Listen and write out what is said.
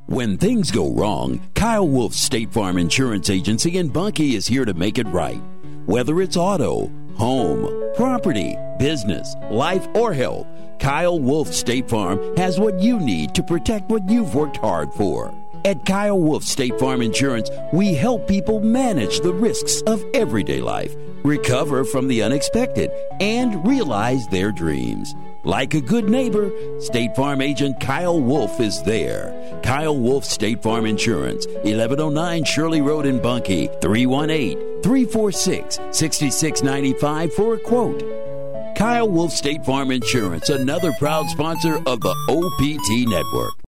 When things go wrong, Kyle Wolf State Farm Insurance Agency in Bunkie is here to make it right. Whether it's auto, home, property, business, life, or health, Kyle Wolf State Farm has what you need to protect what you've worked hard for. At Kyle Wolf State Farm Insurance, we help people manage the risks of everyday life, recover from the unexpected, and realize their dreams. Like a good neighbor, State Farm agent Kyle Wolf is there. Kyle Wolf State Farm Insurance, 1109 Shirley Road in Bunkie, 318-346-6695 for a quote. Kyle Wolf State Farm Insurance, another proud sponsor of the OPT Network.